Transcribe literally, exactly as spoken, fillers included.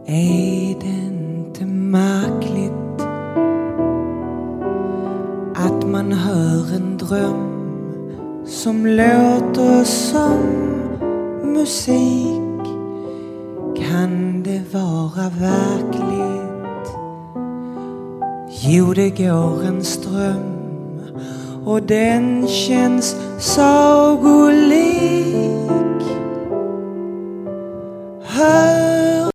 Är det inte märkligt att man hör en dröm som låter som musik? Kan det vara verkligt? Jo, det går en ström och den känns sagolik. Hör